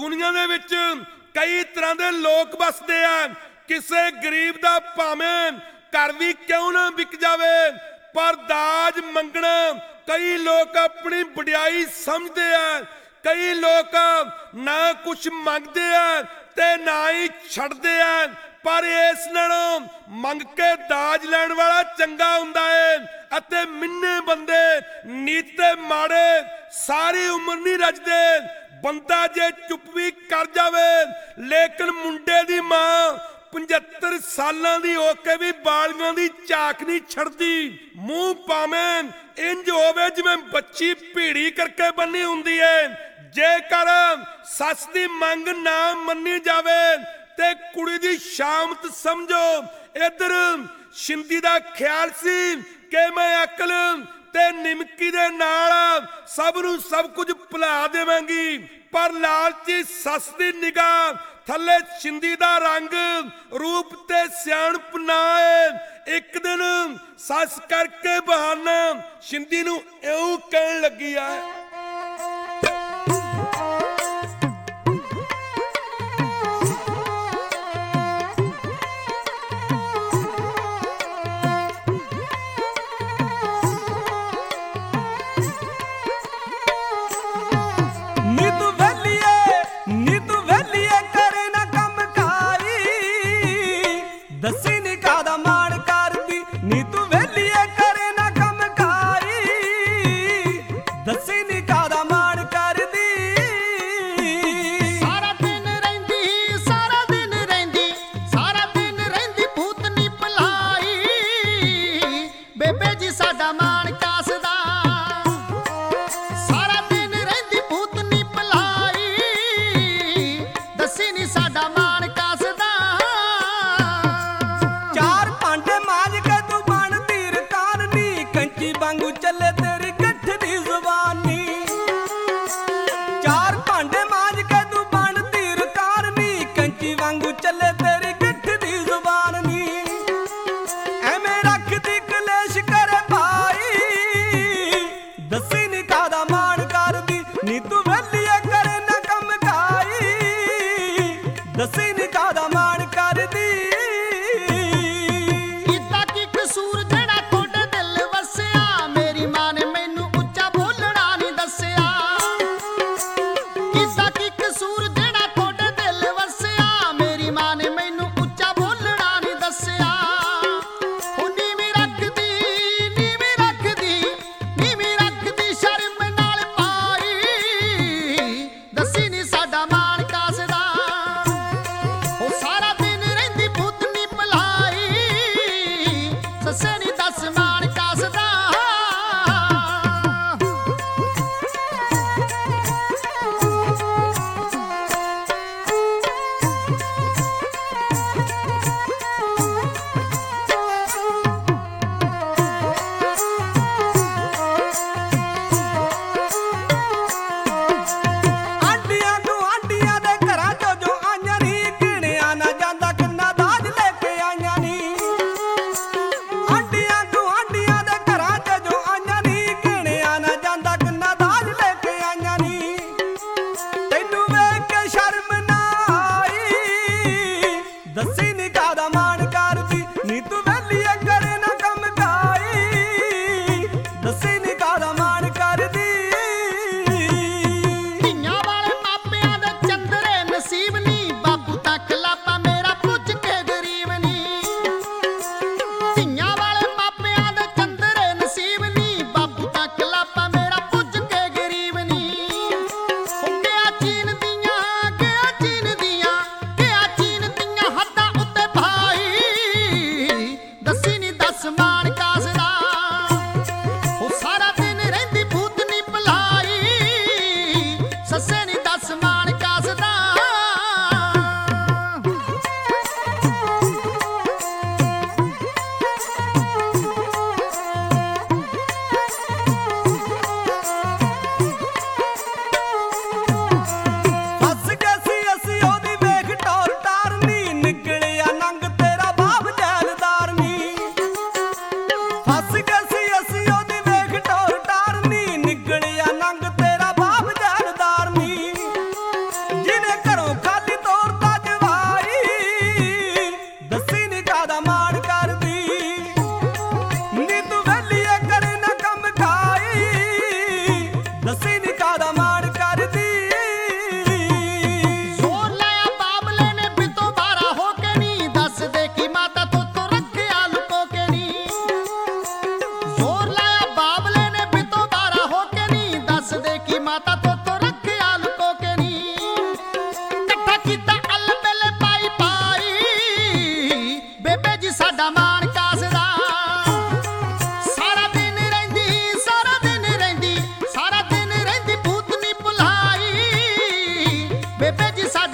ਦੁਨੀਆ ਦੇ ਵਿੱਚ ਕਈ ਤਰ੍ਹਾਂ ਦੇ ਲੋਕ ਵਸਦੇ ਆ। ਕਿਸੇ ਗਰੀਬ ਦਾ ਭਾਵੇਂ ਘਰ ਵੀ ਕਿਉਂ ਨਾ ਵਿਕ ਜਾਵੇ, ਪਰ ਦਾਜ ਮੰਗਣਾ ਕਈ ਲੋਕ ਆਪਣੀ ਵਡਿਆਈ ਸਮਝਦੇ ਆ। ਕਈ ਲੋਕ ਨਾ ਕੁਛ ਮੰਗਦੇ ਆ ਤੇ ਨਾ ਹੀ ਛੱਡਦੇ ਆ। ਪਰ ਇਸ ਨਾਲੋਂ ਮੰਗ ਕੇ ਦਾਜ ਲੈਣ ਵਾਲਾ ਚੰਗਾ ਹੁੰਦਾ ਹੈ। ਅਤੇ ਮਿੰਨੇ ਬੰਦੇ ਨੀਤੇ ਮਾੜੇ ਸਾਰੀ ਉਮਰ ਨਹੀਂ ਰੱਜਦੇ। ਬੰਦਾ ਜੇ ਚੁੱਪ ਵੀ ਕਰ ਜਾਵੇ, ਲੇਕਿਨ ਮੁੰਡੇ ਦੀ ਮਾਂ 75 ਸਾਲਾਂ ਦੀ ਹੋ ਕੇ ਵੀ ਬਾਲੀਆਂ ਦੀ ਝਾਕ ਨਹੀਂ ਛੱਡਦੀ। ਮੂੰਹ ਭਾਵੇਂ ਇੰਜ ਹੋਵੇ ਜਿਵੇਂ ਬੱਚੀ ਭੀੜੀ ਕਰਕੇ ਬੰਨੀ ਹੁੰਦੀ ਹੈ। ਜੇਕਰ ਸੱਸ ਦੀ ਮੰਗ ਨਾ ਮੰਨੀ ਜਾਵੇ ਤੇ ਕੁੜੀ ਦੀ ਸ਼ਾਮਤ ਸਮਝੋ। ਇਧਰ ਸ਼ਿੰਦੀ ਦਾ ਖਿਆਲ ਸੀ ਕਿ ਮੈਂ ਅਕਲ ਤੇ ਨਿਮਕੀ ਦੇ ਨਾਲ ਸਭ ਨੂੰ ਸਭ ਕੁਝ ਭੁਲਾ ਦੇਵਾਂਗੀ, ਪਰ ਲਾਲਚੀ ਸੱਸ ਦੀ ਨਿਗਾਹ ਥੱਲੇ ਸ਼ਿੰਦੀ ਦਾ ਰੰਗ ਰੂਪ ਤੇ ਸਿਆਣਪ ਨਾ ਹੈ। ਇੱਕ ਦਿਨ ਸੱਸ ਕਰਕੇ ਬਹਾਨਾ ਸ਼ਿੰਦੀ ਨੂੰ ਇਉਂ ਕਹਿਣ ਲੱਗੀ ਆ, ਦੱਸੀ ਨੀ ਕਾਹਦਾ ਮਾਣ ਕਰਦੀ ਨੀ ਤੂੰ ਵੇਲੀਏ ਕਰੇ ਨਾ ਕੰਮ ਕਾਈ। ਦੱਸੀ ਨੀ ਕਾਹਦਾ ਮਾਣ ਕਰਦੀ। ਸਾਰਾ ਦਿਨ ਰਹਿੰਦੀ ਸਾਰਾ ਦਿਨ ਰਹਿੰਦੀ ਸਾਰਾ ਦਿਨ ਰਹਿੰਦੀ ਭੂਤਨੀ ਭਲਾਈ। ਬੇਬੇ ਜੀ ਸਾਡਾ ਮਾਣ ਕਾਸਦਾ। ਸਾਰਾ ਦਿਨ ਰਹਿੰਦੀ ਭੂਤਨੀ ਭਲਾਈ। ਦੱਸੀ ਨੀ ਸਾਡਾ ਮਾਣ ਕਾਸਦਾ। ਵਾਂਗੂ ਚੱਲੇ ਤੇਰੀ ਗੱਠ ਦੀ ਜ਼ੁਬਾਨੀ। ਚਾਰ ਭਾਂਡੇ ਮਾਂਜ ਕੇ ਤੂੰ ਬਣਦੀ ਰਕਾਰਨੀ। ਕੰਚੀ ਵਾਂਗੂ ਚੱਲੇ ਤੇਰੀ ਗੱਠ ਦੀ ਜ਼ੁਬਾਨੀ। ਐਵੇਂ ਰੱਖਦੀ ਕਲੇਸ਼ ਕਰੇ ਭਾਈ। ਦੱਸੀ ਨੀ ਕਾਹਦਾ ਮਾਣ ਕਰਦੀ ਨੀ ਤੂੰ ਵੇਲੀਏ ਕਰੇ ਨਾ ਕੰਮ ਕਾਈ। ਦੱਸੀ ਨੀ ਕਾਹਦਾ ਮਾਣ ਕਰਦੀ। ਕੀਤਾ ਕੀ ਕਸੂਰ ਜਿਹੜਾ ਤੁਹਾਡੇ ਦਿਲ ਵਸਿਆ। ਮੇਰੀ ਮਾਂ ਨੇ ਮੈਨੂੰ ਉੱਚਾ ਬੋਲਣਾ ਨਹੀਂ ਦੱਸਿਆ। ਕੀਤਾ ਕੀ ਕਸੂਰ ਜਿਹੜਾ ਤੁਹਾਡੇ ਦਿਲ ਵਸਿਆ। ਮੇਰੀ ਮਾਂ ਨੇ ਮੈਨੂੰ ਉੱਚਾ ਬੋਲਣਾ ਨਹੀਂ ਦੱਸਿਆ। ਉਹ ਨੀਵੀਂ ਰੱਖਦੀ ਨੀਵੀਂ ਰੱਖਦੀ ਨੀਵੀਂ ਰੱਖਦੀ ਸ਼ਰਮ ਨਾਲ ਪਾਈ। ਦੱਸੀ ਨੀ ਸਾਡਾ ਮਾਣ ਕਾਸਦਾ। ਬੇਬੇ ਜੀ